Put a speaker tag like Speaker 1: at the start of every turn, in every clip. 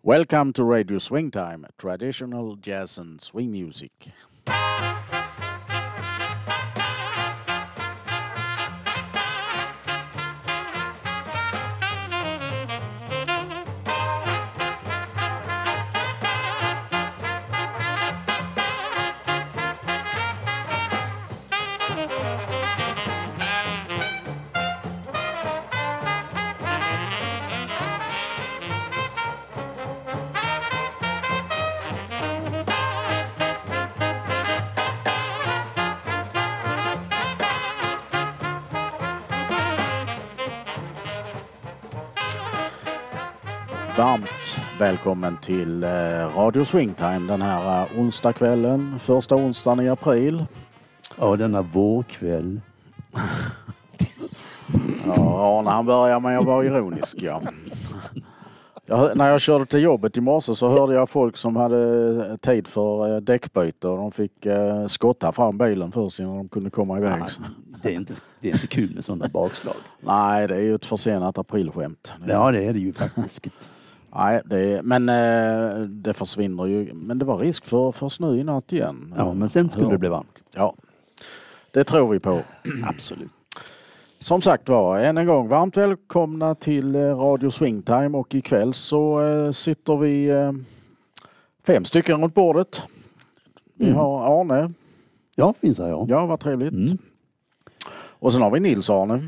Speaker 1: Welcome to Radio Swingtime, traditional jazz and swing music. Varmt välkommen till Radio Swingtime den här onsdagskvällen, första onsdagen i april.
Speaker 2: Ja, denna vårkväll.
Speaker 1: Ja, när han börjar med att vara ironisk, ja. När jag körde till jobbet i morse så hörde jag folk som hade tid för däckbyte och de fick skotta fram bilen först innan de kunde komma iväg.
Speaker 2: Ja, det är inte kul med sådana bakslag.
Speaker 1: Nej, det är ju ett försenat aprilskämt.
Speaker 2: Ja, det är det ju faktiskt.
Speaker 1: Nej, det försvinner ju. Men det var risk för snö i natt igen.
Speaker 2: Ja, men sen skulle det bli varmt.
Speaker 1: Ja, det tror vi på.
Speaker 2: Absolut.
Speaker 1: Som sagt var, än en gång varmt välkomna till Radio Swingtime och ikväll så sitter vi 5 stycken runt bordet. Vi har Arne.
Speaker 2: Ja, finns här, ja.
Speaker 1: Ja, vad trevligt. Och sen har vi Nils-Arne.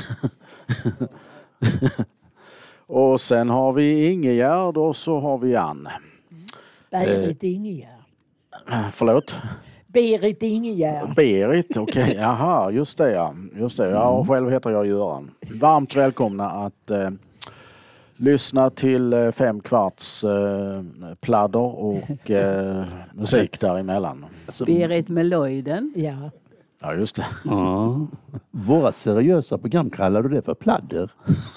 Speaker 1: Och sen har vi Ingegärd och så har vi Ann.
Speaker 3: Berit Ingegärd.
Speaker 1: Förlåt?
Speaker 3: Berit Ingegärd.
Speaker 1: Berit, okej. Jaha, just det ja. Just det. Ja, själv heter jag Göran. Varmt välkomna att lyssna till 5 kvarts pladder och musik däremellan.
Speaker 2: Alltså,
Speaker 3: Berit Meloiden. Ja.
Speaker 1: Ja, just det.
Speaker 2: ja. Våra seriösa program kallar du det för pladder.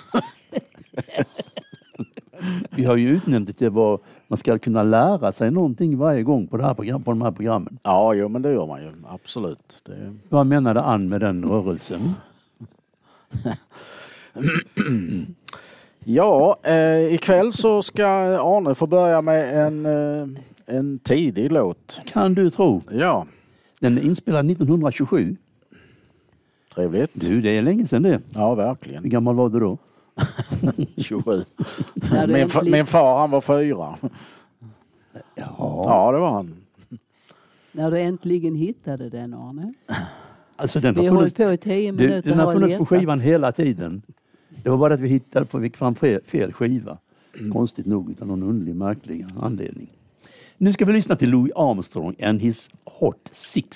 Speaker 2: Vi har ju utnämnt det vad man ska kunna lära sig någonting varje gång på de här programmen.
Speaker 1: Ja, jo, men det gör man ju. Absolut.
Speaker 2: Vad menade Ann med den rörelsen?
Speaker 1: Ja, ikväll så ska Arne få börja med en tidig låt.
Speaker 2: Kan du tro?
Speaker 1: Ja.
Speaker 2: Den är inspelad 1927.
Speaker 1: Trevligt.
Speaker 2: Du, det är länge sedan det.
Speaker 1: Ja, verkligen.
Speaker 2: Hur gammal var du då?
Speaker 1: 27. Min far, han var 4. Ja, det var han.
Speaker 3: När du äntligen hittade den, Arne.
Speaker 2: Alltså, den
Speaker 3: vi har hållit på i 10 minuter.
Speaker 2: Den har funnits på skivan hela tiden. Det var bara att vi fick fram fel skiva. Konstigt nog, utan någon underlig, märklig anledning. Nu ska vi lyssna till Louis Armstrong and his Hot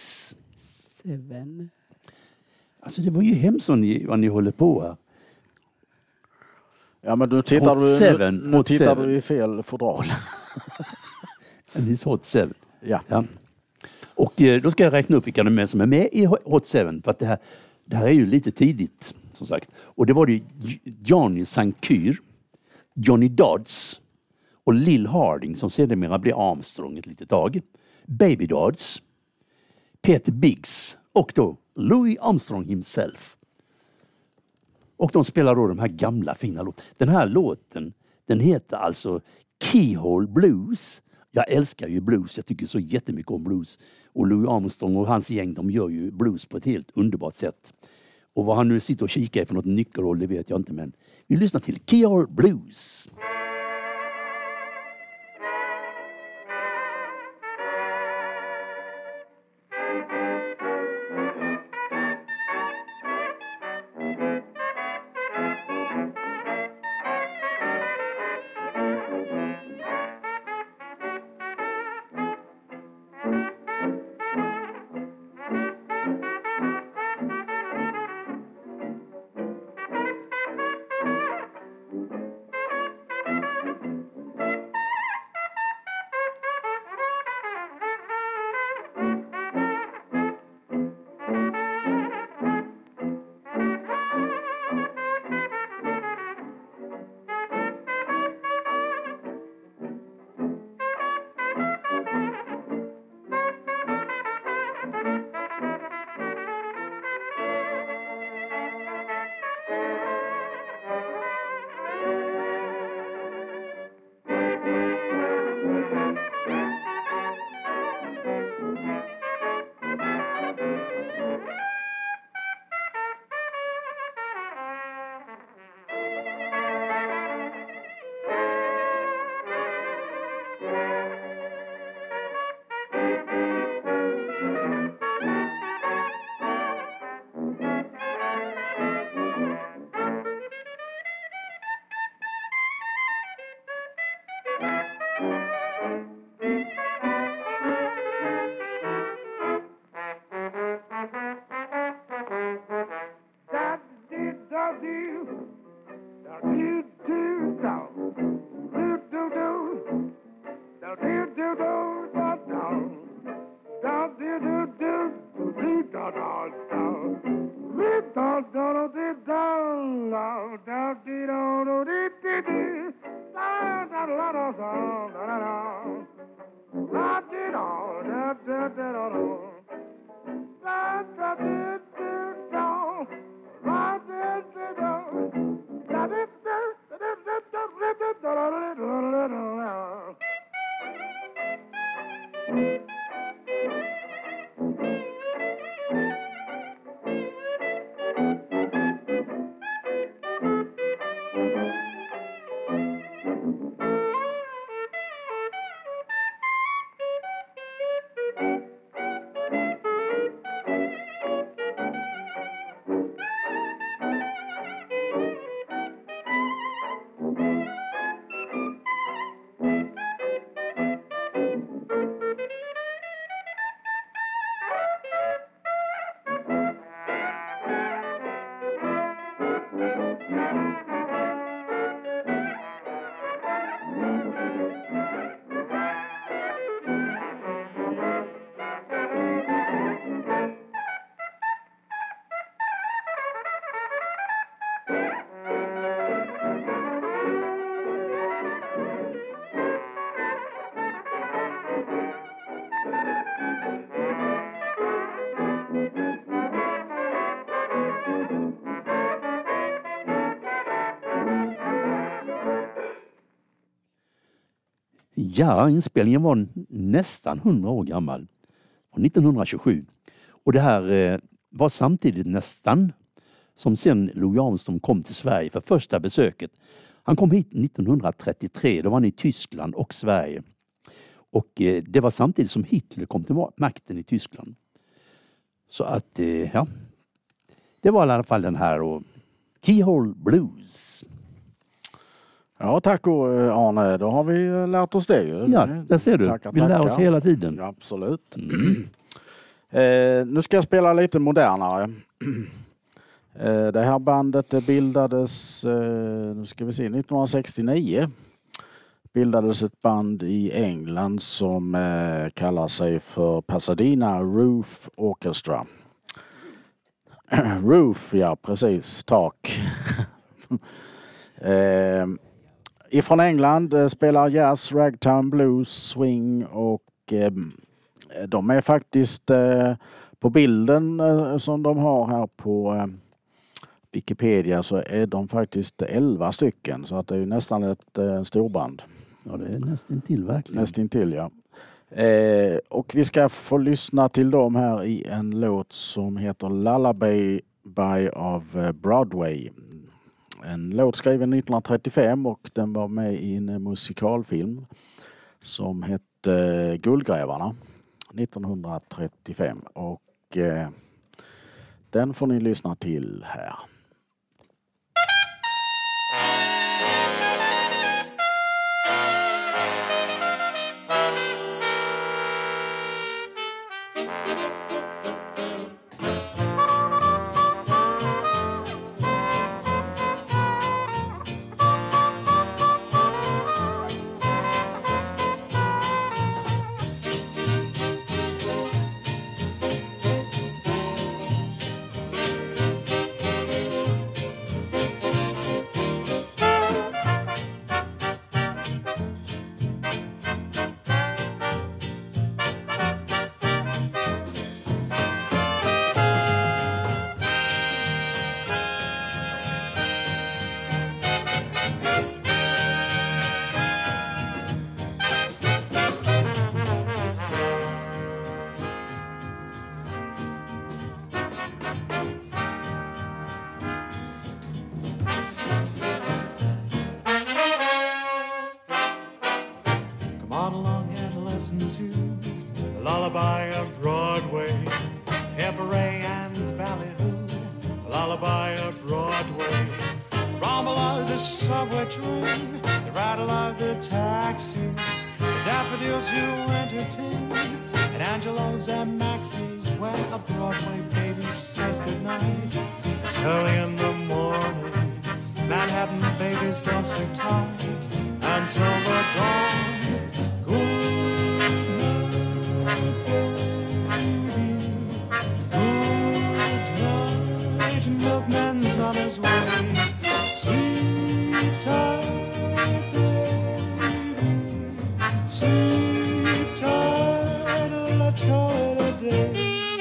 Speaker 3: 7.
Speaker 2: Alltså det var ju hemskt vad ni håller på här.
Speaker 1: Ja, men nu tittar du i fel fodral.
Speaker 2: And his Hot 7.
Speaker 1: Ja.
Speaker 2: Och då ska jag räkna upp vilka de är som är med i Hot 7. För att det här är ju lite tidigt, som sagt. Och det var det Johnny St. Cyr, Johnny Dodds och Lil Harding som sedermera blev Armstrong ett litet tag. Baby Dodds, Peter Biggs och då Louis Armstrong himself. Och de spelar då de här gamla fina låten. Den här låten, den heter alltså Keyhole Blues. Jag älskar ju blues, jag tycker så jättemycket om blues. Och Louis Armstrong och hans gäng, de gör ju blues på ett helt underbart sätt. Och vad han nu sitter och kikar för något nyckelroll, det vet jag inte, men vi lyssnar till Keyhole Blues. Ja, inspelningen var nästan 100 år gammal. 1927. Och det här var samtidigt nästan som sen Louis Armstrong kom till Sverige för första besöket. Han kom hit 1933, då var han i Tyskland och Sverige. Och det var samtidigt som Hitler kom till makten i Tyskland. Så att, ja, det var i alla fall den här och Keyhole Blues.
Speaker 1: Ja, tack Arne. Då har vi lärt oss det ju.
Speaker 2: Ja, där ser du. Vi lär oss hela tiden.
Speaker 1: Ja, absolut. Nu ska jag spela lite modernare. Det här bandet bildades, nu ska vi se, 1969. Bildades ett band i England som kallar sig för Pasadena Roof Orchestra. Roof, ja precis, tak. Ifrån England spelar jazz, ragtime, blues, swing och de är faktiskt på bilden som de har här på Wikipedia så är de faktiskt 11 stycken så att det är ju nästan ett storband.
Speaker 2: Ja, det är nästan till verkligen.
Speaker 1: Nästan till, ja. Och vi ska få lyssna till dem här i en låt som heter Lullaby of Broadway. En låt skriven 1935 och den var med i en musikalfilm som hette Guldgrävarna 1935 och den får ni lyssna till här.
Speaker 4: Lullaby of Broadway, cabaret and ballyhoo. Lullaby of Broadway, rumble of the subway train, the rattle of the taxis, the daffodils who entertain, and Angelo's and Maxie's when a Broadway baby says goodnight. It's early in the morning, Manhattan babies don't sleep tight until the dawn. Milkman's on his way, sweet baby. Sweetheart, let's call it a day.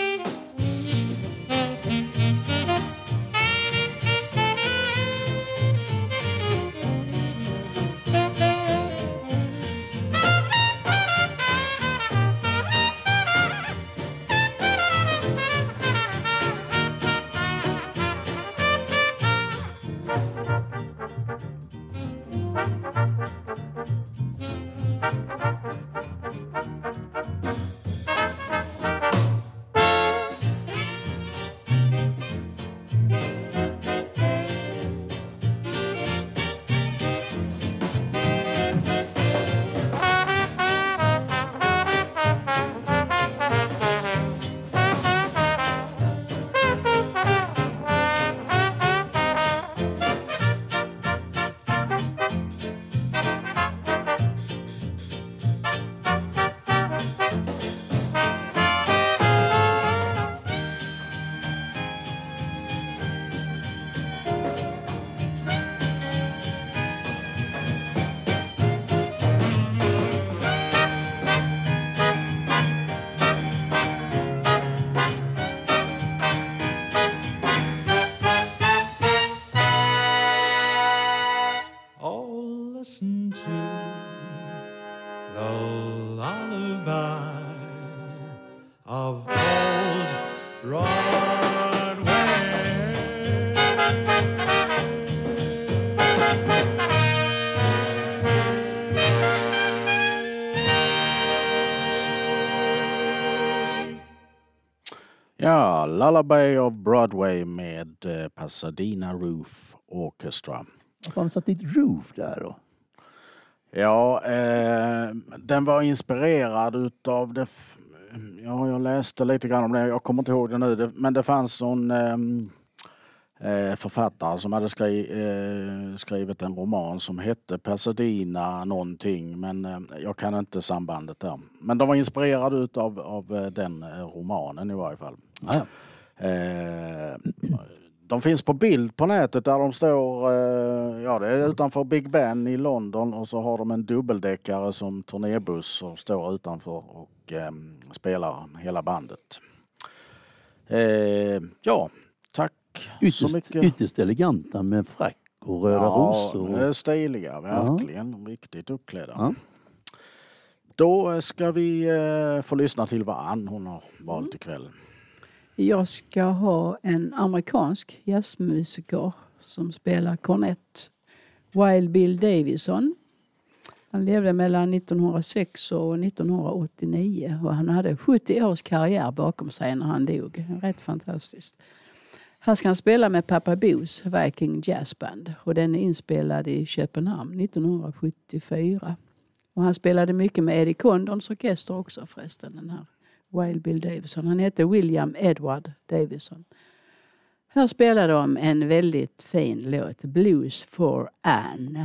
Speaker 4: Listen to the lullaby of old Broadway.
Speaker 1: Ja, Lullaby of Broadway med Pasadena Roof Orchestra.
Speaker 2: Varför har de satt dit Roof där då?
Speaker 1: Ja, den var inspirerad utav det. Ja, jag läste lite grann om det. Jag kommer inte ihåg det nu. Men det fanns någon författare som hade skrivit en roman som hette Pasadena någonting. Men jag kan inte sambandet där. Men de var inspirerade utav den romanen i varje fall.
Speaker 2: Ja.
Speaker 1: De finns på bild på nätet där de står, ja det är utanför Big Ben i London och så har de en dubbeldäckare som turnébuss och står utanför och spelar hela bandet. Ja, tack så mycket.
Speaker 2: Ytterst eleganta med frack och röda rosor.
Speaker 1: Ja, stiliga, verkligen. Ja. Riktigt uppklädda. Ja. Då ska vi få lyssna till vad Ann hon har valt ikväll.
Speaker 3: Jag ska ha en amerikansk jazzmusiker som spelar kornett. Wild Bill Davison. Han levde mellan 1906 och 1989 och han hade 70 års karriär bakom sig när han dog. Rätt fantastiskt. Han ska spela med Papa Boos Viking Jazz Band och den är inspelad i Köpenhamn 1974. Och han spelade mycket med Eddie Condons orkester också förresten, den här Wild Bill Davison. Han heter William Edward Davison. Här spelar de en väldigt fin låt, Blues for Anne.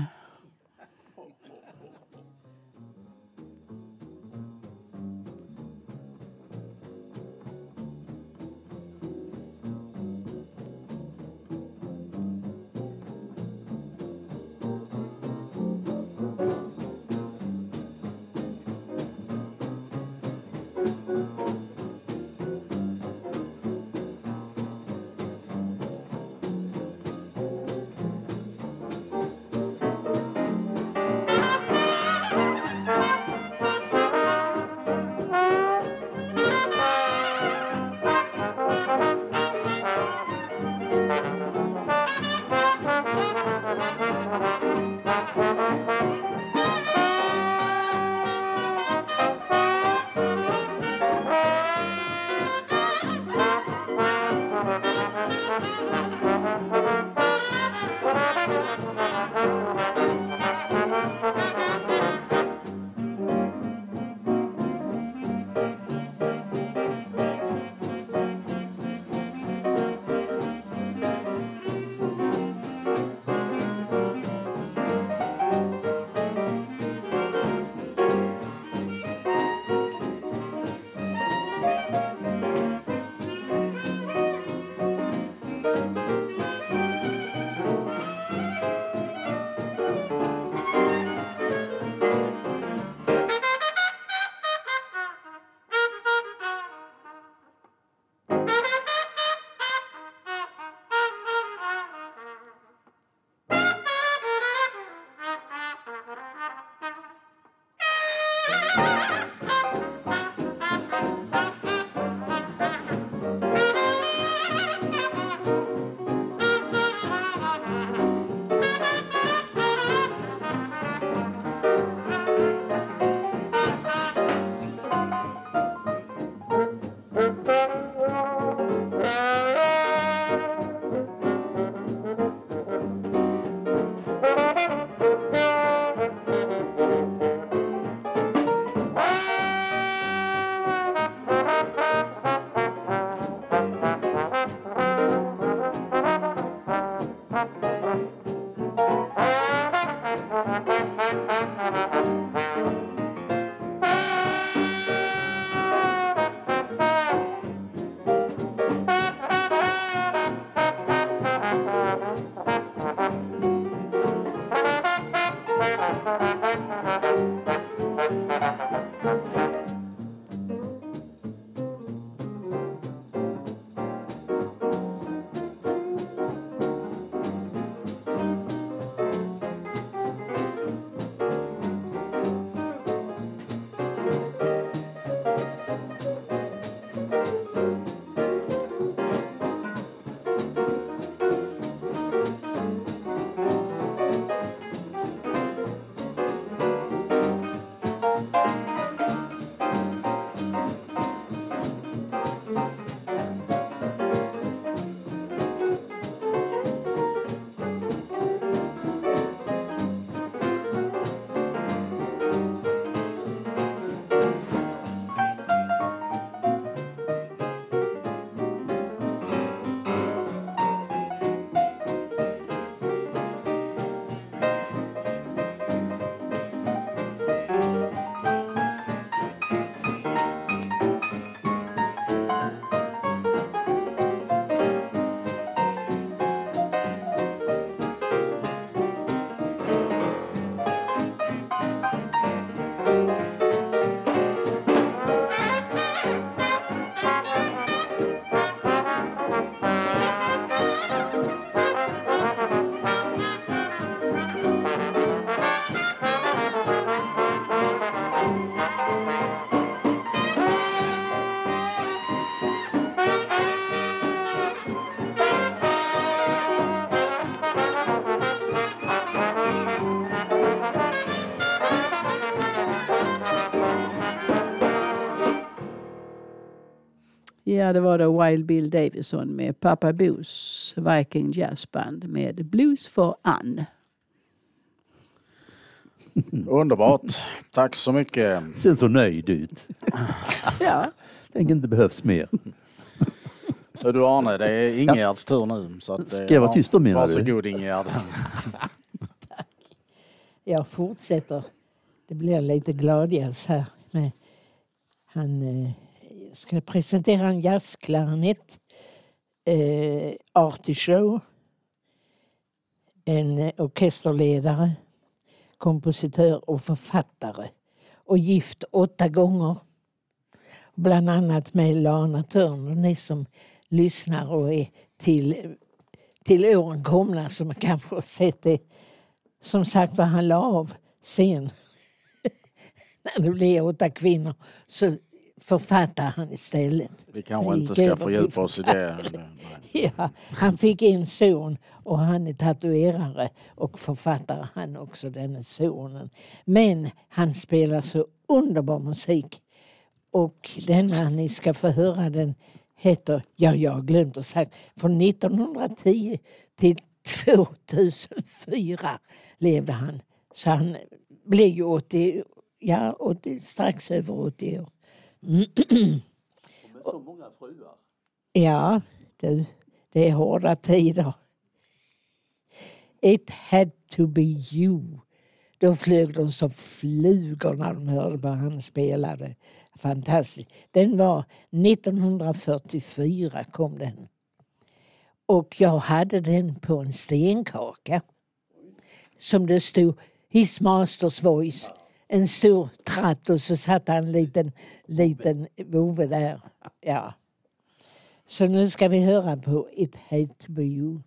Speaker 3: Ja, det var då Wild Bill Davison med Papa Boos Viking Jazz Band med Blues for Anne.
Speaker 1: Underbart. Tack så mycket.
Speaker 2: Ser så nöjd ut.
Speaker 3: Ja.
Speaker 2: Tänk inte behövs mer.
Speaker 1: Så du Arne, det är Ingegärds tur nu. Så att,
Speaker 2: Ska jag vara tyst då, menar du?
Speaker 1: Varsågod Ingegärd.
Speaker 5: Jag fortsätter. Det blir lite gladjazz här. Men han ska presentera en jazzklarinett. Artie Shaw. En orkesterledare. Kompositör och författare. Och gift 8 gånger. Bland annat med Lana Turner. Ni som lyssnar och är till åren komna som kanske har sett det. Som sagt vad han la av sen. När det blev 8 kvinnor så författar han istället.
Speaker 1: Vi kanske inte ska fördjupa oss i det.
Speaker 5: Ja, han fick en son och han är tatuerare och författare han också, den sonen. Men han spelar så underbar musik. Och denna ni ska få höra den heter, jag har glömt att säga, från 1910 till 2004 levde han. Så han blev ju 80, strax över 80 år.
Speaker 2: Med så många fruar.
Speaker 5: Ja, det är hårda tider. It had to be you. Då flög de som flugor när de hörde vad han spelade. Fantastiskt. Den var 1944 kom den. Och jag hade den på en stenkaka. Som det stod His Master's Voice. En stor tratt och så satt han en liten vove där. Ja. Så nu ska vi höra på It Had to Be You.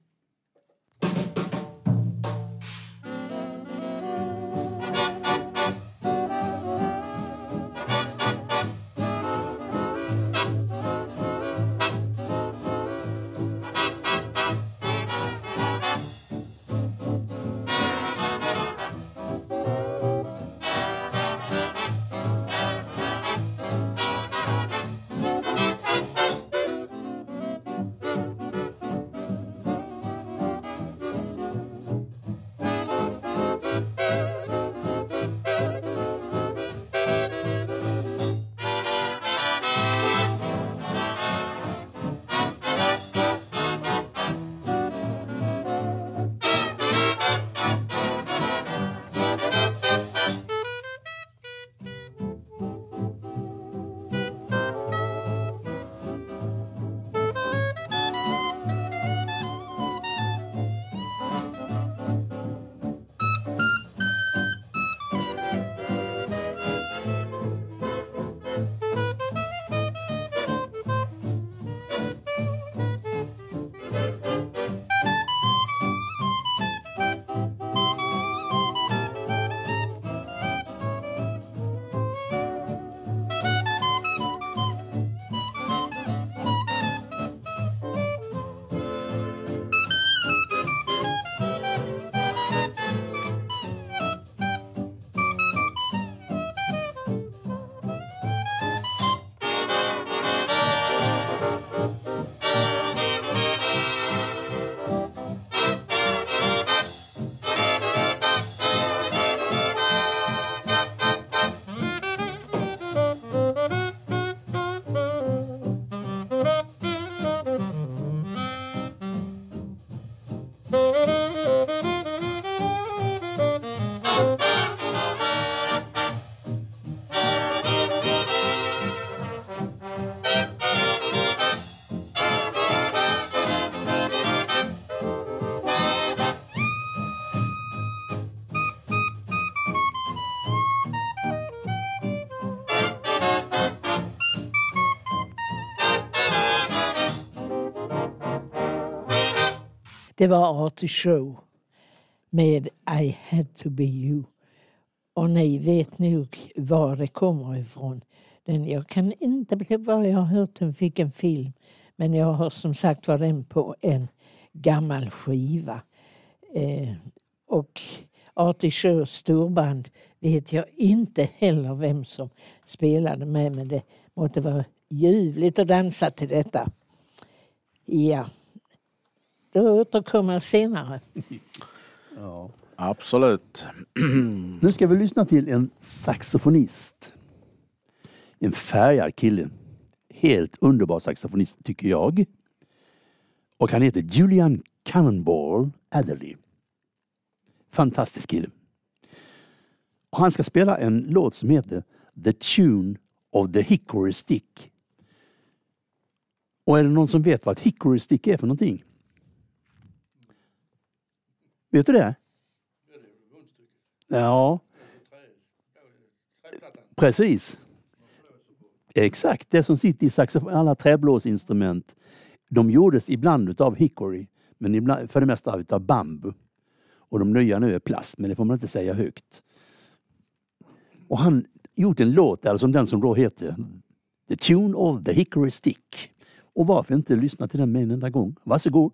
Speaker 5: Det var Artie Shaw med I had to be you. Och ni vet nog var det kommer ifrån. Jag kan inte bli vad jag har hört. Den fick en film. Men jag har som sagt var den på en gammal skiva. Och Artie Shaws storband vet jag inte heller vem som spelade med. Men det måste vara ljuvligt att dansa till detta. Ja, då återkommer jag senare.
Speaker 2: Ja.
Speaker 1: Absolut.
Speaker 2: Nu ska vi lyssna till en saxofonist. En färgad kille. Helt underbar saxofonist tycker jag. Och han heter Julian Cannonball Adderley. Fantastisk kille. Och han ska spela en låt som heter The Tune of the Hickory Stick. Och är det någon som vet vad ett hickory stick är för någonting? Vet du det? Ja. Precis. Exakt, det som sitter i saxofon, alla träblåsinstrument, de gjordes ibland av hickory, men ibland, för det mesta av bambu. Och de nya nu är plast, men det får man inte säga högt. Och han gjort en låt där som den som då heter The Tune of the Hickory Stick. Och varför inte lyssna till den med en enda gång? Varsågod.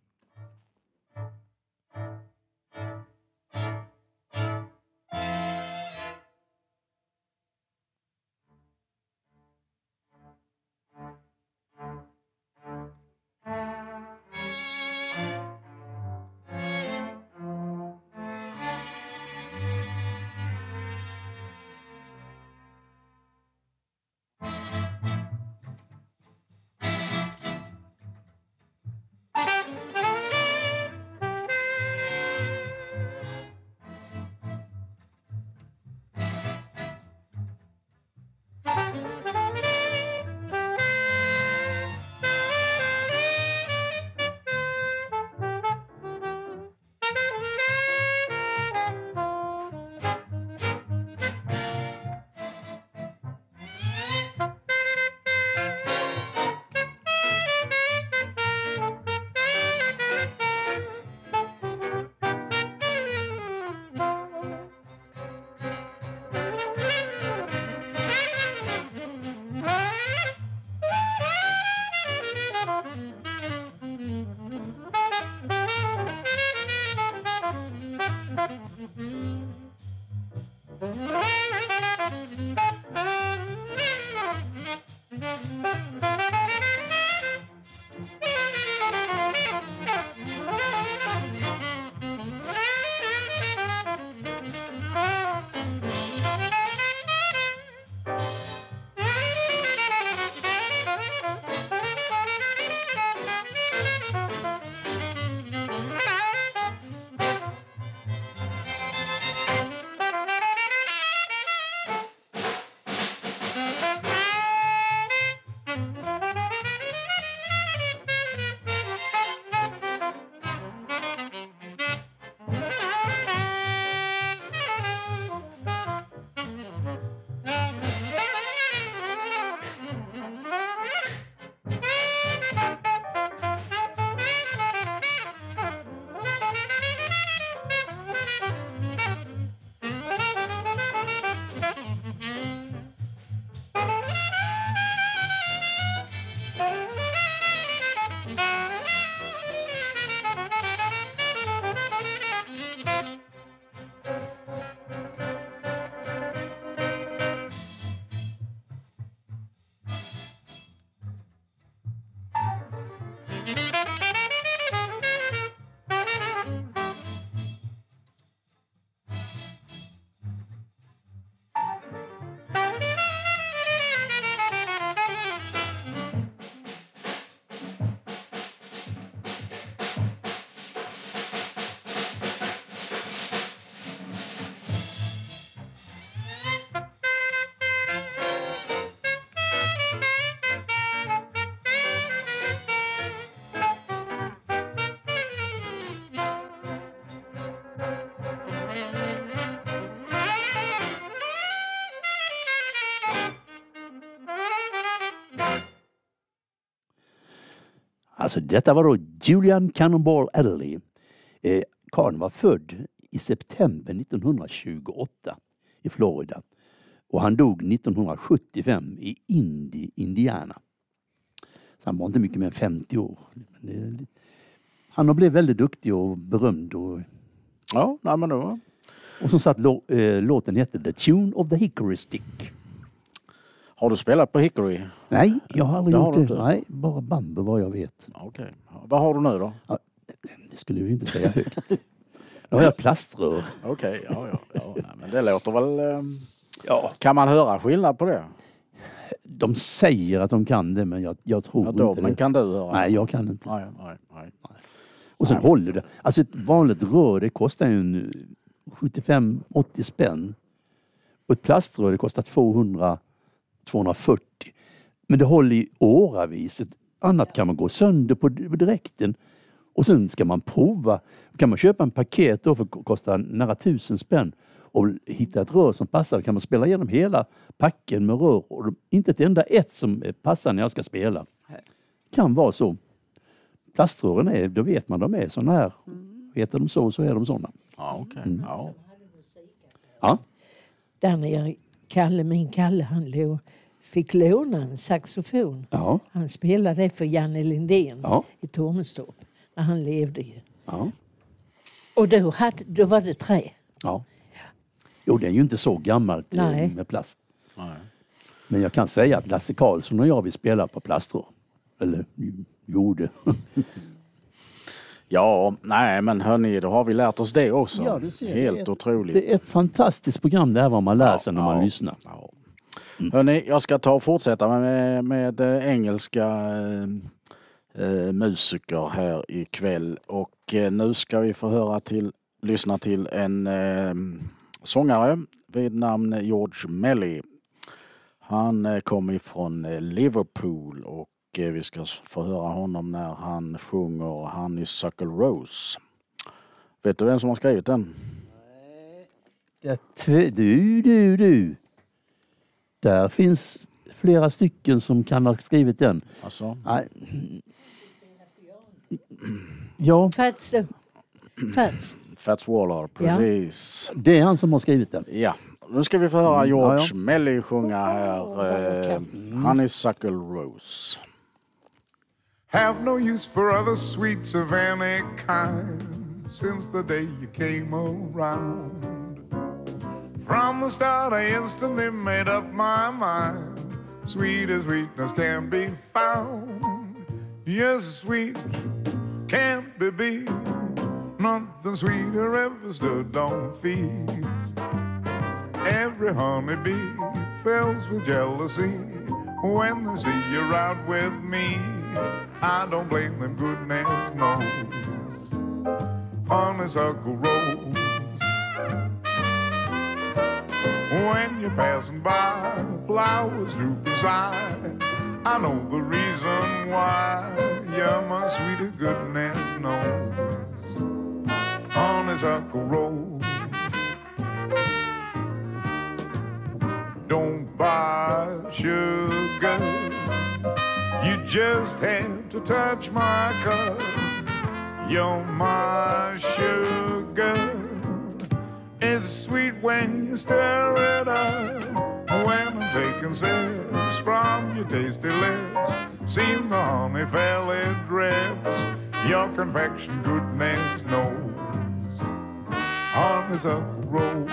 Speaker 2: Alltså detta var då Julian Cannonball Adderley. Karln var född i september 1928 i Florida. Och han dog 1975 i Indiana. Så han var inte mycket mer än 50 år. Han har blivit väldigt duktig och berömd.
Speaker 1: Ja, nej men då.
Speaker 2: Och som sagt, låten heter The Tune of the Hickory Stick.
Speaker 1: Har du spelat på Hickory?
Speaker 2: Nej, jag har aldrig
Speaker 1: Det
Speaker 2: gjort
Speaker 1: har du
Speaker 2: det.
Speaker 1: inte?
Speaker 2: Nej, bara bambu vad jag vet.
Speaker 1: Okej. Vad har du nu då?
Speaker 2: Det skulle vi inte säga högt. Nu har jag plaströr.
Speaker 1: Okej, ja. Nej, men det låter väl...
Speaker 2: Ja.
Speaker 1: Kan man höra skillnad på det?
Speaker 2: De säger att de kan det, men jag tror
Speaker 1: Då,
Speaker 2: inte
Speaker 1: men
Speaker 2: det.
Speaker 1: kan du höra?
Speaker 2: Nej, jag kan inte.
Speaker 1: Nej.
Speaker 2: Och sen håller det. Alltså ett vanligt rör, det kostar ju en 75-80 spänn. Och ett plaströr, det kostar 200-240. Men det håller i åravis. Ett annat kan man gå sönder på direkten. Och sen ska man prova. Kan man köpa en paket då för att kosta nära 1000 spänn. Och hitta ett rör som passar. Kan man spela igenom hela packen med rör. Och inte ett enda ett som passar när jag ska spela. Kan vara så. Plaströren är, då vet man, de är såna här. Heter de så är de såna.
Speaker 1: Ja, okej. Ja.
Speaker 2: Ja.
Speaker 5: Där nere, min Kalle, han fick låna en saxofon.
Speaker 2: Ja.
Speaker 5: Han spelade det för Janne Lindén
Speaker 2: Ja.
Speaker 5: i Tornestorp när han levde ju.
Speaker 2: Ja.
Speaker 5: Och då var det trä.
Speaker 2: Ja. Jo, det är ju inte så gammalt
Speaker 5: Nej.
Speaker 2: med plast.
Speaker 1: Nej.
Speaker 2: Men jag kan säga att Lasse Karlsson och jag vill spela på plaströr. Eller gjorde.
Speaker 1: Ja, nej men hörni, då har vi lärt oss det också.
Speaker 2: Ja, du ser,
Speaker 1: Helt otroligt.
Speaker 2: Det är ett fantastiskt program det här vad man lär sig när man lyssnar.
Speaker 1: Ja. Hörni, jag ska ta och fortsätta med engelska musiker här ikväll. Och nu ska vi få lyssna till en sångare vid namn George Melly. Han kom ifrån Liverpool och vi ska få höra honom när han sjunger Honeysuckle Rose. Vet du vem som har skrivit den?
Speaker 2: Du. Där finns flera stycken som kan ha skrivit den.
Speaker 1: Alltså?
Speaker 2: Nej. Ja,
Speaker 5: Fats.
Speaker 1: Waller, precis.
Speaker 2: det är han som har skrivit den.
Speaker 1: Ja, nu ska vi få höra George
Speaker 2: ja.
Speaker 1: Melly sjunga här Honeysuckle Rose.
Speaker 6: Have no use for other sweets of any kind since the day you came around. From the start I instantly made up my mind. Sweet as sweetness can be found. Yes, sweet can't be beat. Nothing sweeter ever stood on feet. Every honeybee fills with jealousy when they see you're out with me. I don't blame them, goodness knows. Honeysuckle rose. When you're passing by, flowers droop aside. I know the reason why. You're my sweeter, goodness knows. Honeysuckle rose. Don't buy sugar. You just have to touch my cup. You're my sugar. It's sweet when you stir it up. When I'm taking sips from your tasty lips, seem the honey fairly drips. Your confection, goodness knows. Honeysuckle rose.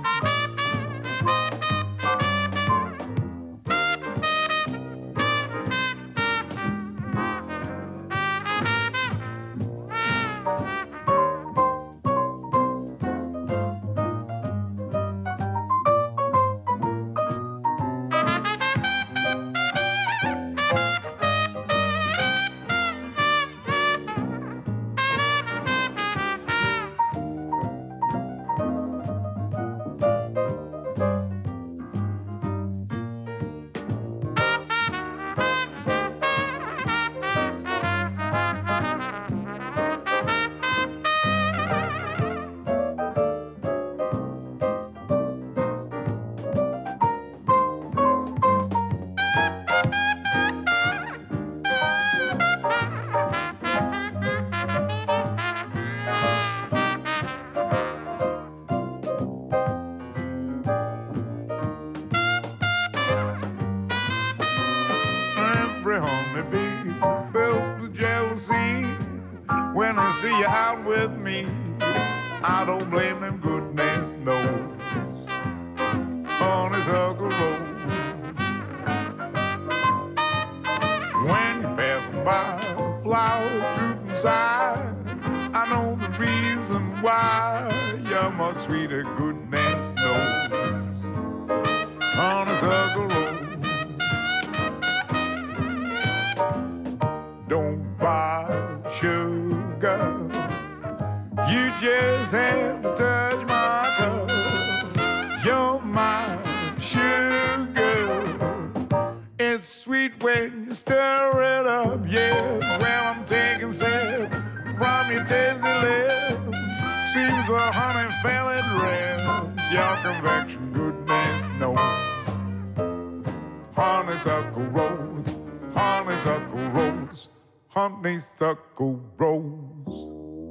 Speaker 6: Honeybee filled with jealousy when I see you out with me. I don't blame them, goodness knows. Honeysuckle rose. wild truth inside. I know the reason why you're my sweeter goodness knows. Honeysuckle rose, don't buy sugar. You just have to touch my cup. You're my sugar. It's sweet when you stir it up, yes. When I'm taking sip from your tasty lips, seems the honey fell at rest. Your convection, goodness knows. Honeysuckle rose, honeysuckle rose, honeysuckle rose.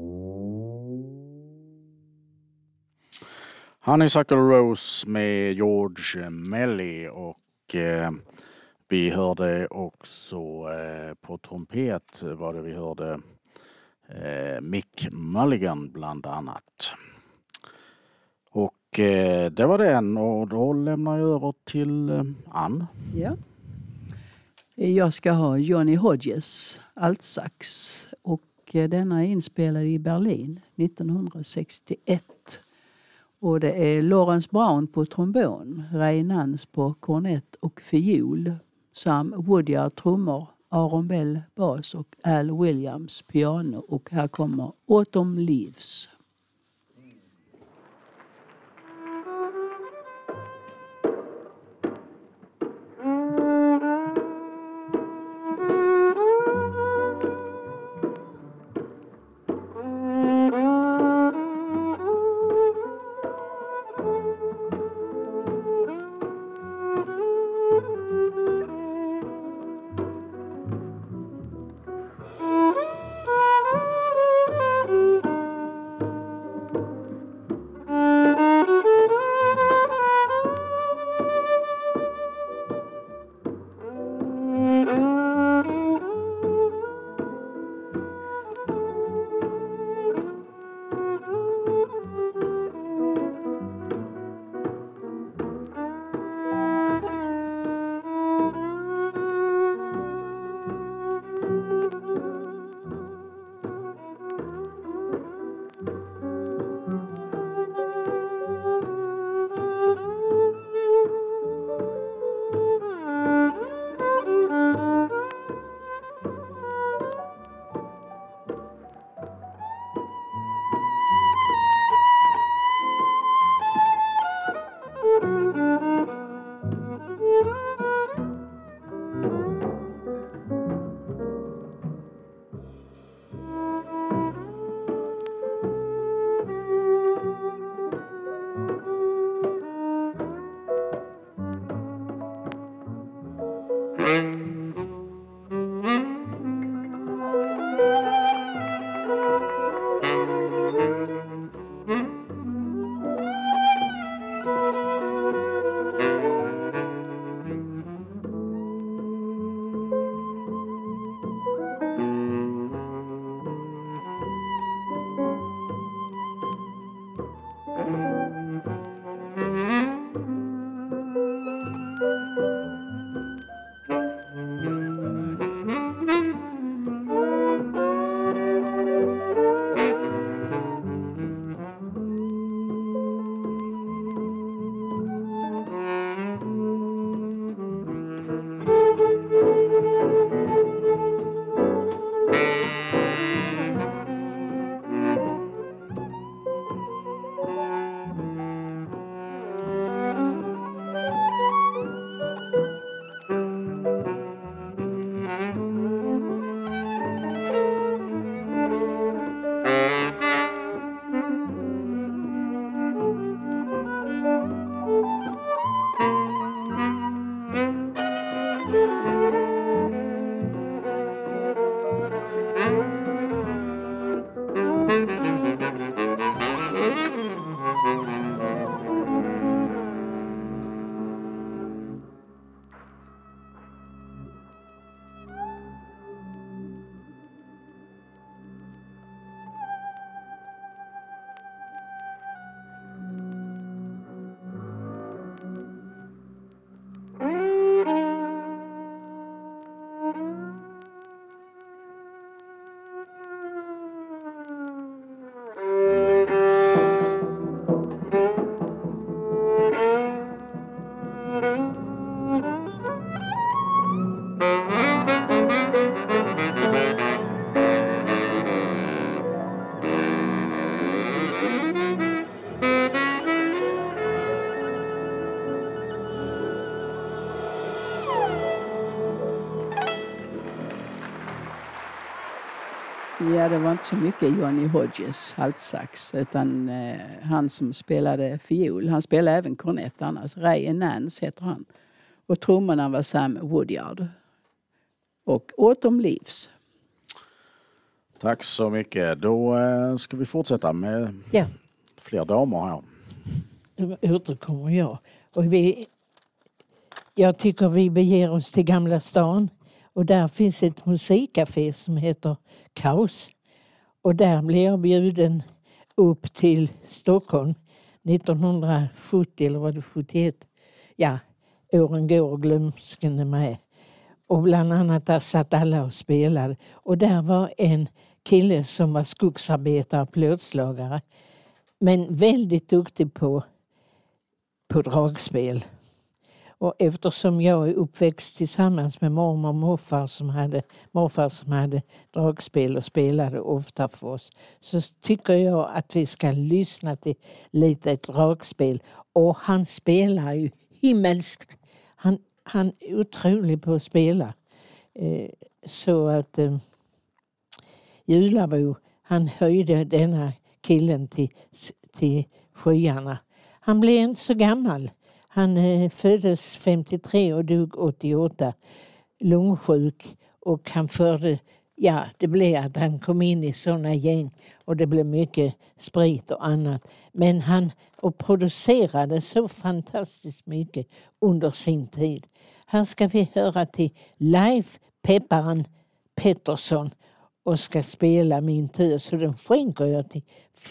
Speaker 1: Honeysuckle Rose med George Melly och vi hörde också på trumpet var det vi hörde Mick Mulligan bland annat. Och det var den och då lämnar jag över till Ann.
Speaker 3: Ja. Jag ska ha Johnny Hodges altsax och denna är inspelad i Berlin 1961. Och det är Lawrence Brown på trombon, Ray Nance på kornett och fiol, Sam Woodyard trummor, Aaron Bell bas och Al Williams piano. Och här kommer Autumn Leaves. Ja, det var inte så mycket Johnny Hodges haltsax, utan han som spelade fiol. Han spelade även kornett annars. Ray Nance heter han. Och trummorna var Sam Woodyard. Och Autumn Leaves.
Speaker 1: Tack så mycket. Då ska vi fortsätta med fler damer här.
Speaker 5: Då återkommer jag. Och jag tycker vi beger oss till Gamla stan. Och där finns ett musikcafé som heter Kaos. Och där blev jag bjuden upp till Stockholm 1970 eller var det 71. Ja, åren går och glömsken är med. Och bland annat där satt alla och spelade. Och där var en kille som var skogsarbetare och plåtslagare. Men väldigt duktig på dragspel. Och eftersom jag är uppväxt tillsammans med mormor och morfar som hade dragspel och spelade ofta för oss, så tycker jag att vi ska lyssna till lite dragspel. Och han spelar ju himmelskt. Han är otrolig på att spela. Så att Julabo, han höjde denna killen till skyarna. Han blev inte så gammal. Han föddes 53 och dog 88, lungsjuk, och han det blev att han kom in i sådana gäng och det blev mycket sprit och annat. Men han producerade så fantastiskt mycket under sin tid. Här ska vi höra till Leif Pepparen Pettersson och ska spela Min tös, så den skänker jag till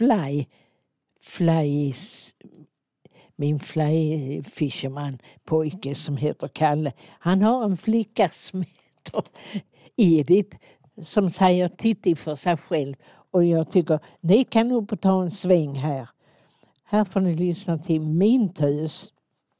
Speaker 5: min fly fisherman pojke som heter Kalle. Han har en flicka som heter Edith som säger Titti för sig själv. Och jag tycker ni kan nog ta en sväng här. Här får ni lyssna till Min tös.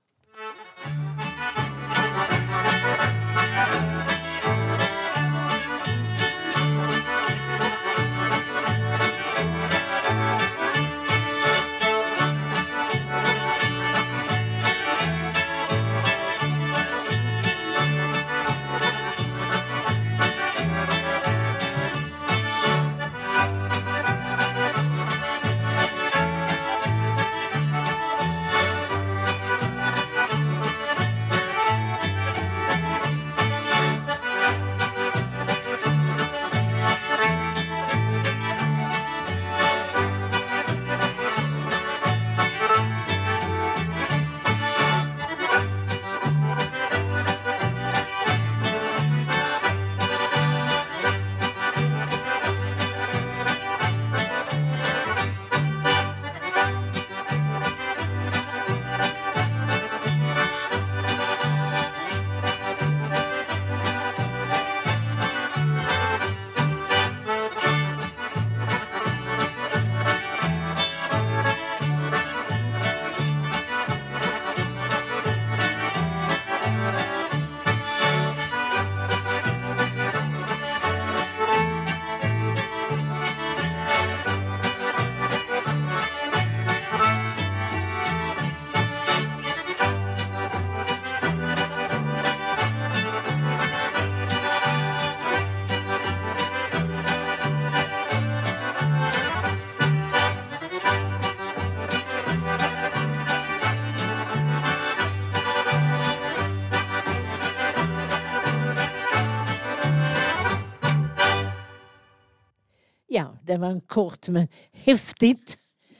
Speaker 5: Ja, det var en kort men häftigt.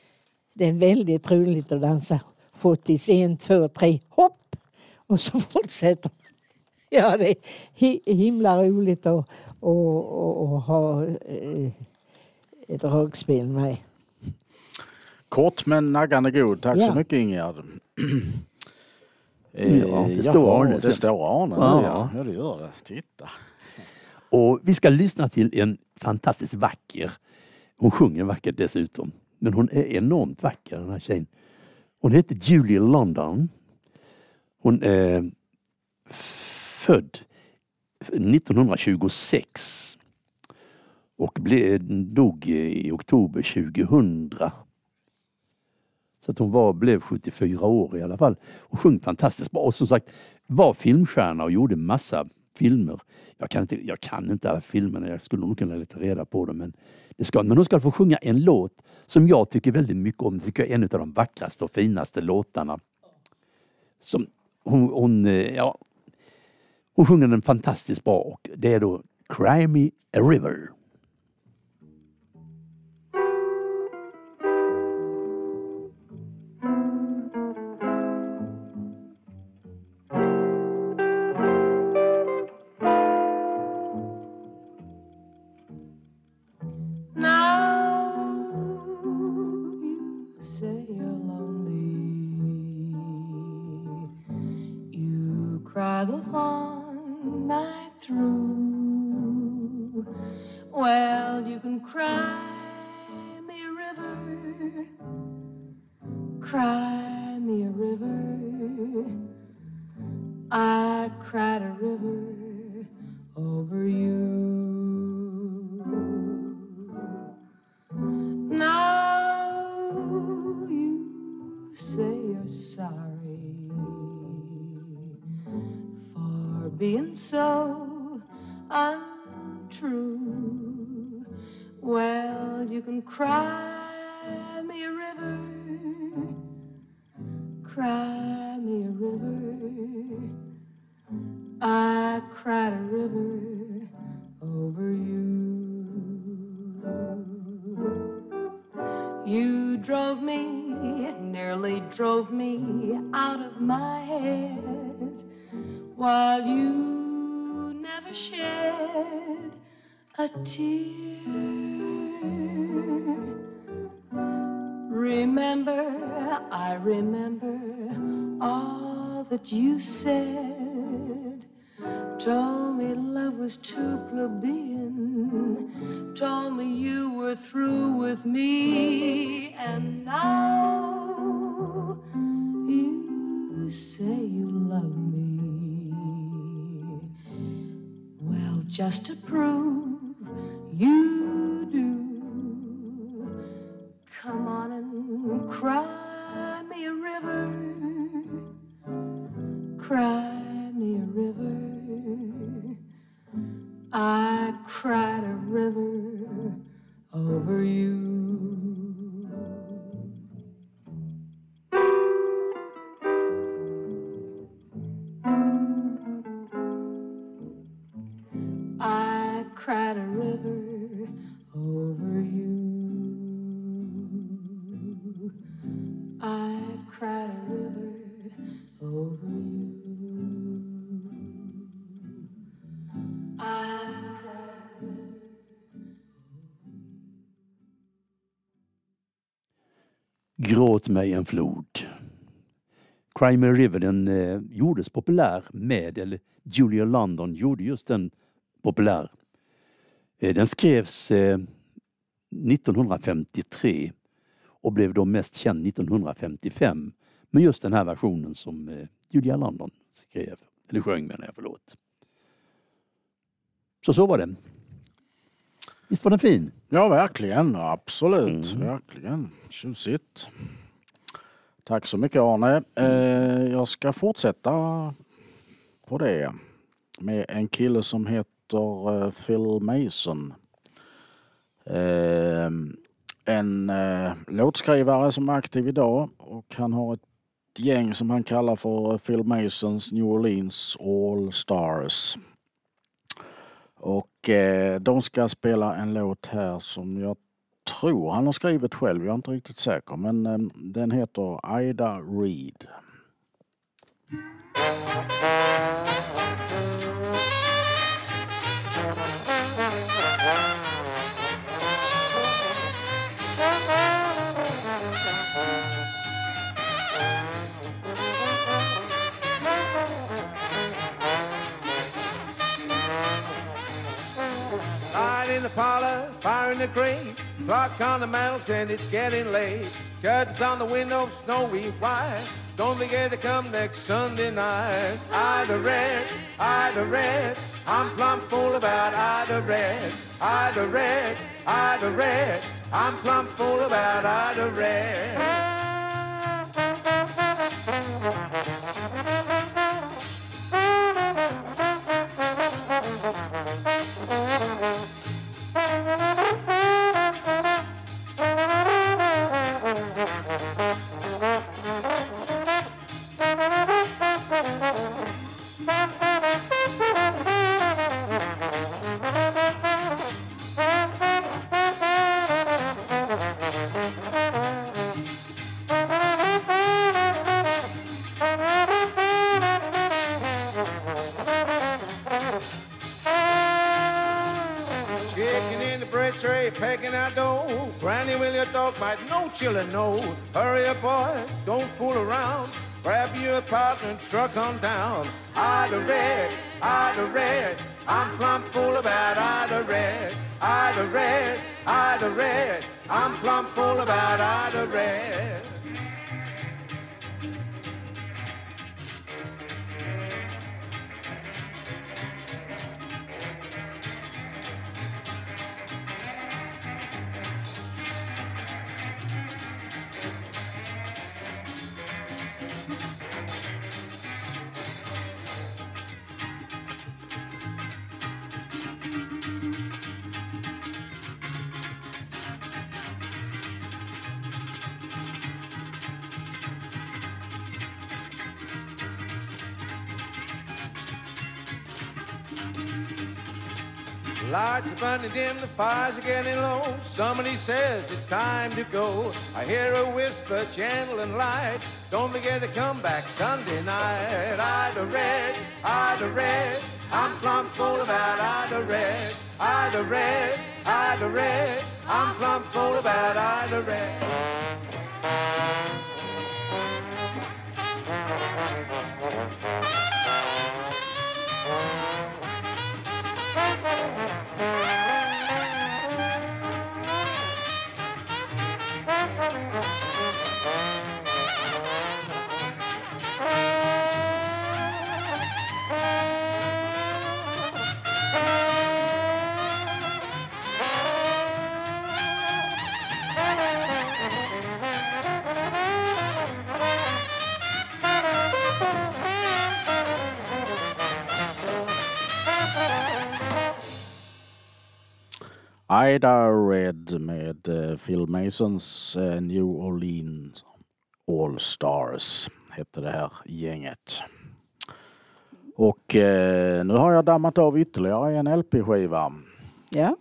Speaker 5: Det är väldigt roligt att dansa 71, 2, 3, hopp! Och så fortsätter man. Ja, det är himla roligt att ha ett dragspel med.
Speaker 1: Kort men naggande god. Tack så mycket, Ingegärd.
Speaker 2: Det står Arne.
Speaker 1: Det står Arne. Ja, det gör det. Titta.
Speaker 2: Och vi ska lyssna till en fantastiskt vacker. Hon sjunger vackert dessutom. Men hon är enormt vacker, den här tjejen. Hon heter Julie London. Hon född 1926 och dog i oktober 2000. Så att hon blev 74 år i alla fall och sjöng fantastiskt bra. Och som sagt var filmstjärna och gjorde massa filmer. Jag kan inte alla filmerna, jag skulle nog kunna leta reda på dem. Men hon ska få sjunga en låt som jag tycker väldigt mycket om. Jag tycker är en av de vackraste och finaste låtarna. Som hon sjunger den fantastiskt bra och det är då Cry Me a River.
Speaker 7: Cry the long night through. Well, you can cry me a river, cry me a river. I cried a river over you. Now you say you're sorry being so untrue. Well, you can cry me a river, cry me a river. I cried a river over you. You drove me, nearly drove me out of my head, while you never shed a tear. Remember, I remember all that you said. Told me love was too plebeian, told me you were through with me, and now you say you love me. Well, just to prove you do, come on and cry me a river, cry me a river. I cried a river over you. I cried a river over you. I cried a river over you. I cried a river.
Speaker 2: Gråt mig en flod. Cry Me a River, den gjordes populär eller Julia London gjorde just den populär. Den skrevs 1953 och blev då mest känd 1955 med just den här versionen som Julia London skrev, eller sjöng menar jag, förlåt. Så var det. Visst var den fin?
Speaker 1: Ja, verkligen. Absolut. Verkligen. Tjusigt. Tack så mycket, Arne. Jag ska fortsätta på det med en kille som heter Phil Mason. En låtskrivare som är aktiv idag, och han har ett gäng som han kallar för Phil Masons New Orleans All Stars. Och de ska spela en låt här som jag tror han har skrivit själv. Jag är inte riktigt säker, men den heter Ida Reed.
Speaker 8: In the parlor, fire in the grate, clock on the mantel and it's getting late. Curtains on the window, snowy white. Don't forget to come next Sunday night. Ida Red, Ida Red. I'm plumb full about Ida Red. Ida Red, Ida Red. I'm plumb full about Ida Red. Pecking out dough, Granny, will your dog bite? No children, no. Hurry up, boy, don't fool around. Grab your partner and truck on down. Ida Red, Ida Red. I'm plumb full about Ida Red. Ida Red, Ida Red. I'm plumb full about Ida Red. Lights are burning dim, the fires are getting low. Somebody says it's time to go. I hear a whisper, gentle and light. Don't forget to come back Sunday night. Ida Red, Ida Red. I'm plumb full about Ida Red. Ida Red, Ida Red. I'm plumb full about Ida Red.
Speaker 1: Ida Red med Phil Masons New Orleans All Stars hette det här gänget. Och nu har jag dammat av ytterligare en LP-skiva.
Speaker 3: Ja.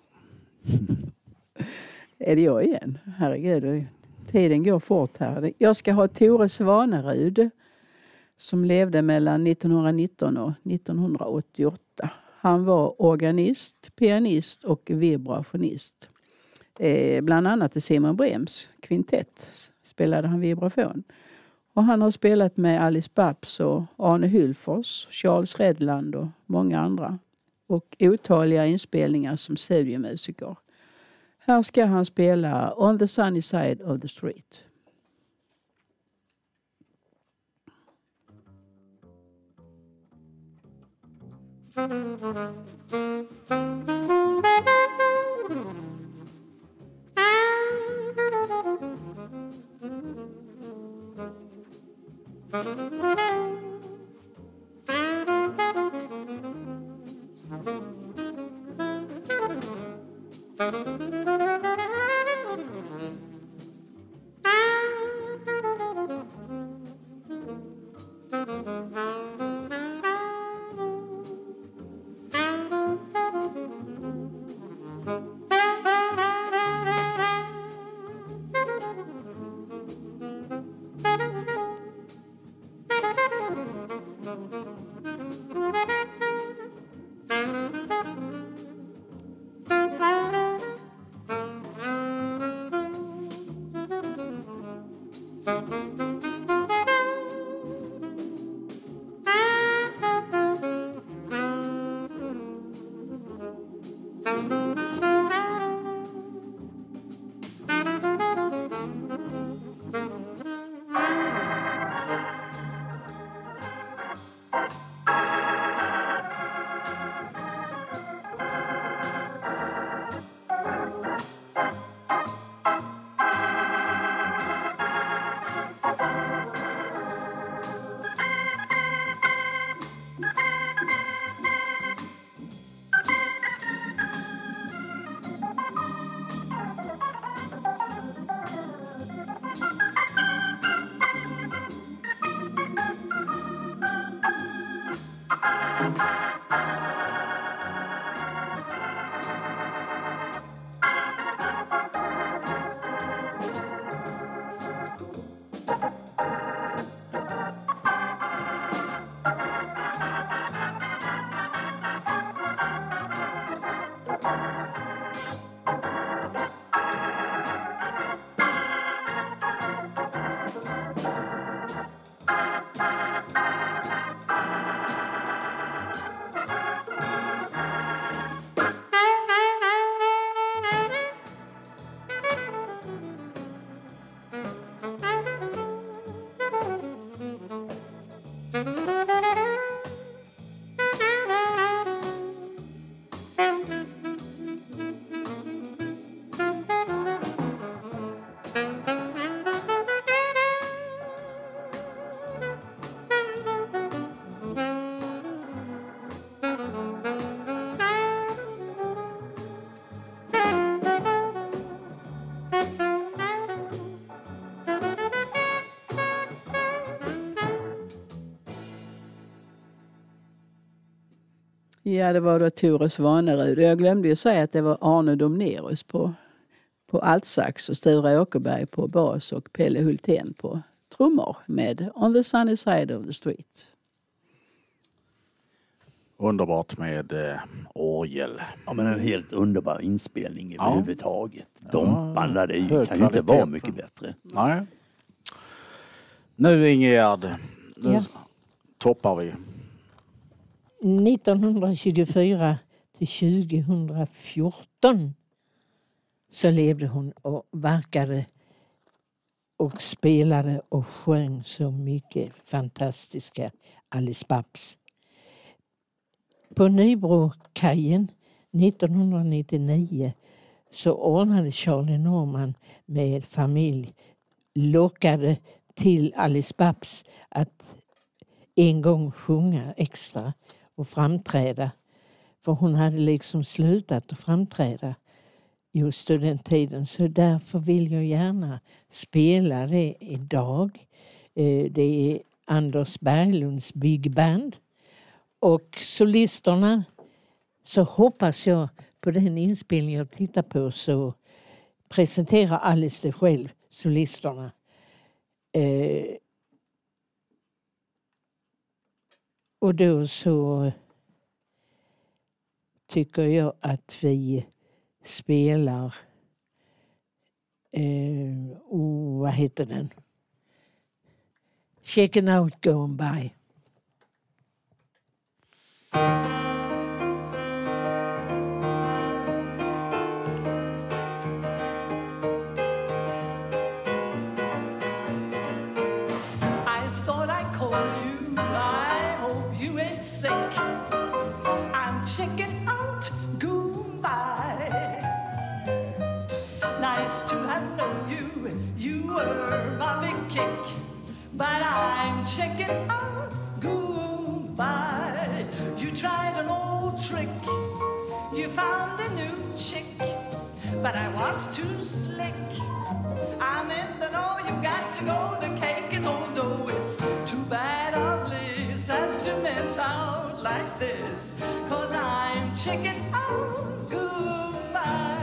Speaker 3: Är det jag igen? Herregud, tiden går fort här. Jag ska ha Tore Svanerud som levde mellan 1919 och 1988. Han var organist, pianist och vibrafonist. Bland annat i Simon Brems kvintett spelade han vibrafon. Och han har spelat med Alice Babs och Arne Hylfors, Charles Redland och många andra. Och otaliga inspelningar som studiomusiker. Här ska han spela On the Sunny Side of the Street. Ja, det var då Tore Svanerud. Jag glömde ju säga att det var Arne Domnerus på altsax och Sture Åkerberg på bas och Pelle Hultén på trummor med On the Sunny Side of the Street.
Speaker 1: Underbart med orgel.
Speaker 2: Ja, men en helt underbar inspelning överhuvudtaget.
Speaker 1: Ja,
Speaker 2: Domparna, det kan ju inte
Speaker 1: kvalitet.
Speaker 2: vara mycket bättre.
Speaker 1: Nej. Nu Ingegärd, nu toppar vi.
Speaker 5: 1924 till 2014 så levde hon och verkade och spelade och sjöng så mycket fantastiska Alice Babs. På Nybrokajen 1999 så ordnade Charlie Norman med familj, lockade till Alice Babs att en gång sjunga extra och framträda. För hon hade liksom slutat att framträda just den tiden. Så därför vill jag gärna spela det idag. Det är Anders Berglunds Big Band. Och solisterna, så hoppas jag på den inspelning jag tittar på så presenterar Alice det själv, solisterna. Och då så tycker jag att vi spelar vad heter den? Checking Out Going By.
Speaker 7: Checking out goodbye. Nice to have known you. You were my big kick. But I'm checking out goodbye. You tried an old trick. You found a new chick. But I was too slick. I'm in the know you got to go. The cake is old though it's too bad our bliss has to miss out like this. 'Cause I'm checking out goodbye.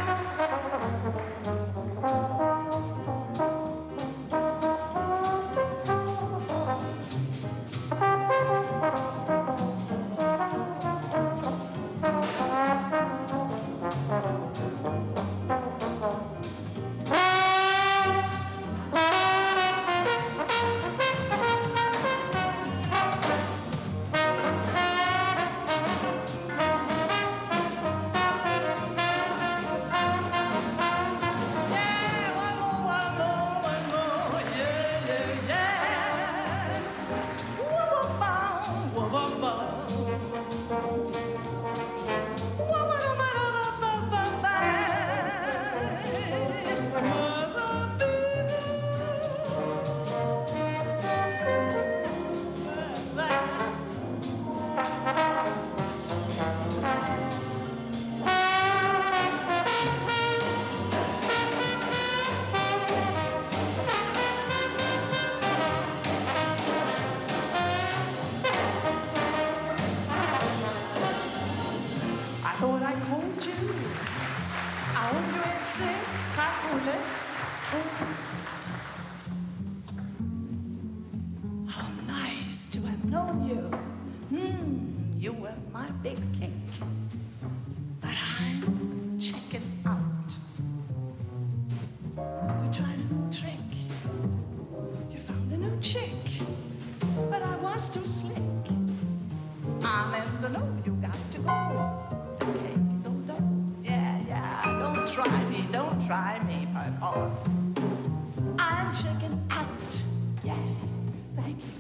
Speaker 7: How nice to have known you. You were my big cake. But I'm checking out. You tried a new trick. You found a new chick. But I was too slick. I'm in the know. You got to go. The cake is all done. Yeah. Don't try me, because I'm checking out. Yeah, thank you.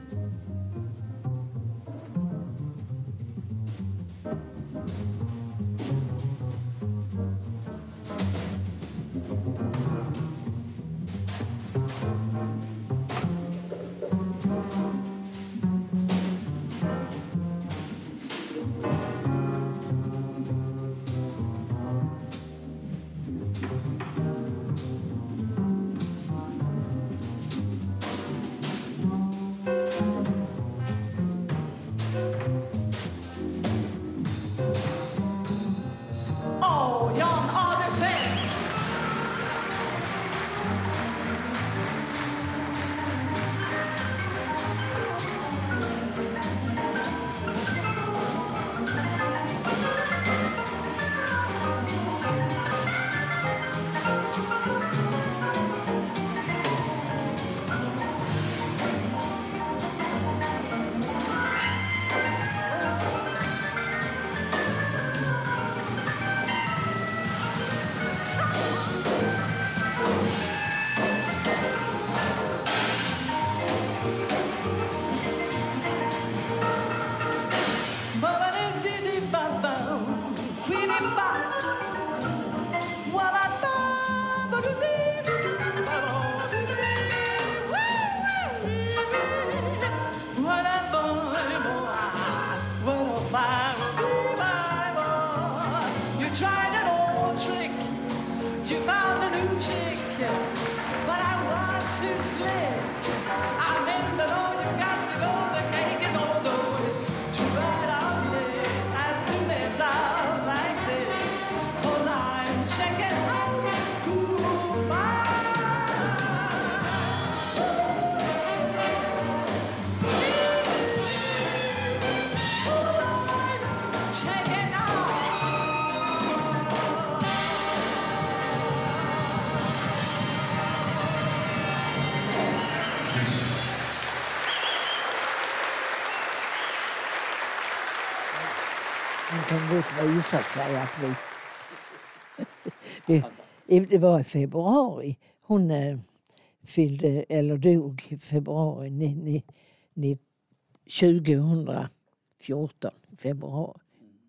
Speaker 5: kan gott visa sig att det var i februari. Hon fyllde eller dog i februari 2014. Februari.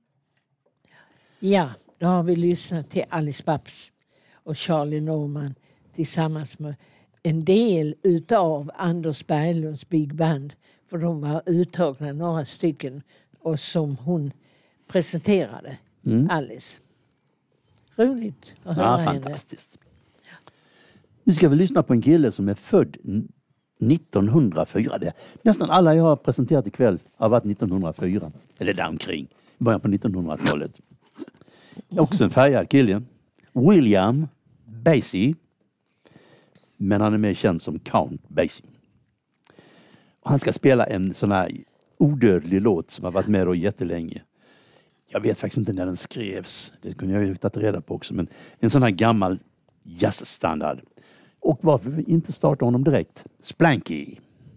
Speaker 5: Ja, då har vi lyssnat till Alice Babs och Charlie Norman tillsammans med en del utav Anders Berglunds Big Band. För de var uttagna några stycken och som hon presenterade, Alice. Roligt att höra henne.
Speaker 2: Fantastiskt. Nu ska vi lyssna på en kille som är född 1904. Nästan alla jag har presenterat ikväll har varit 1904. Eller där omkring. Början på 1900-talet. Också en färgad kille. William Basie. Men han är mer känd som Count Basie. Och han ska spela en sån här odödlig låt som har varit med då jättelänge. Jag vet faktiskt inte när den skrevs. Det kunde jag ju tagit reda på också. Men en sån här gammal jazzstandard. Och varför vi inte starta honom direkt? Splanky.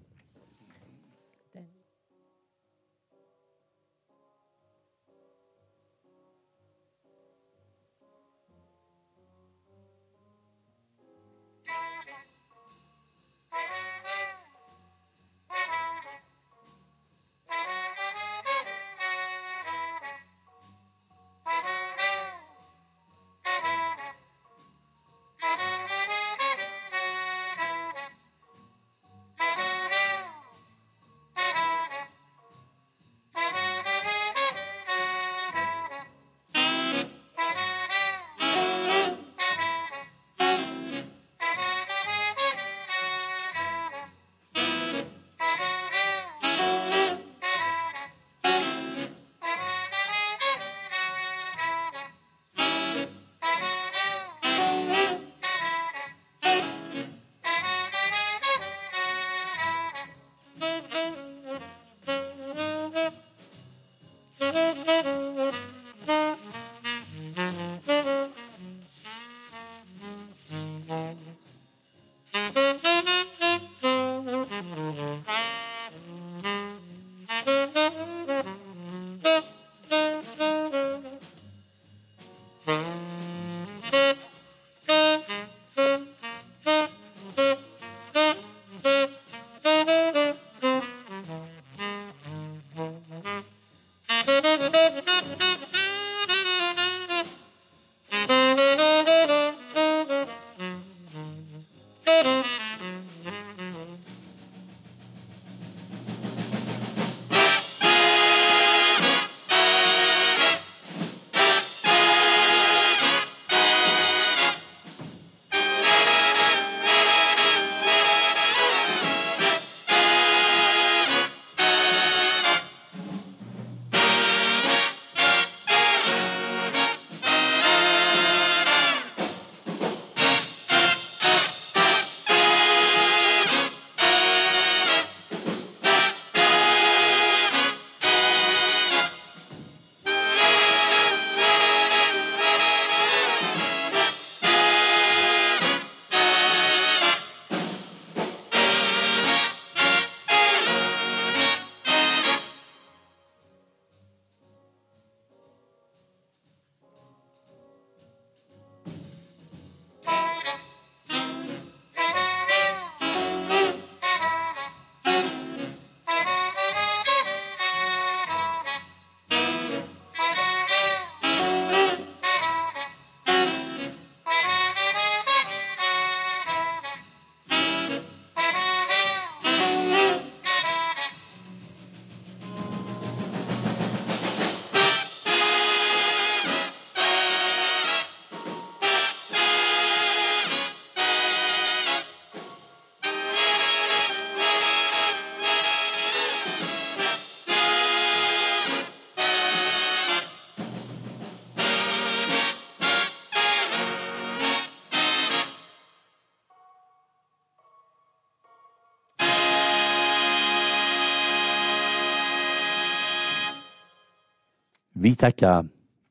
Speaker 2: Vi tackar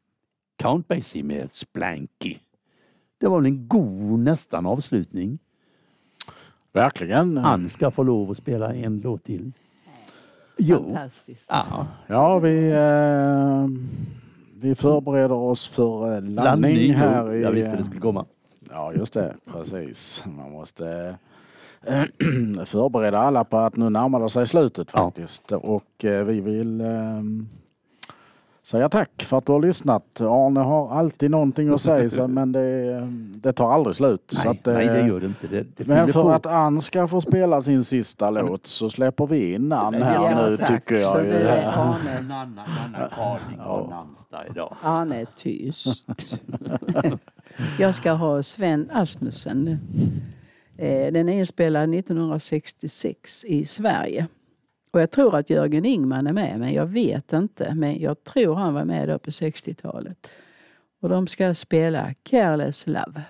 Speaker 2: Count Basie med Splanky. Det var en god nästan avslutning.
Speaker 1: Verkligen.
Speaker 2: Han ska få lov att spela en låt till.
Speaker 3: Fantastiskt.
Speaker 1: Ja, vi förbereder oss för landning här.
Speaker 2: Jag visste det skulle komma.
Speaker 1: Ja, just det. Precis. Man måste förbereda alla på att nu närmar det sig slutet faktiskt. Ja. Och vi vill säga tack för att du har lyssnat. Arne har alltid någonting att säga, men det tar aldrig slut.
Speaker 2: Nej,
Speaker 1: så att,
Speaker 2: nej det gör det inte. Det
Speaker 1: men för att Ann ska få spela sin sista låt så släpper vi in Ann här nu, tycker jag.
Speaker 3: Så det är Arne.
Speaker 2: Nanna Carling har namnsdag idag.
Speaker 3: Arne är tyst. Jag ska ha Sven Asmussen. Den är inspelad 1966 i Sverige. Och jag tror att Jörgen Ingman är med, men jag vet inte. Men jag tror han var med då på 60-talet. Och de ska spela Careless Love.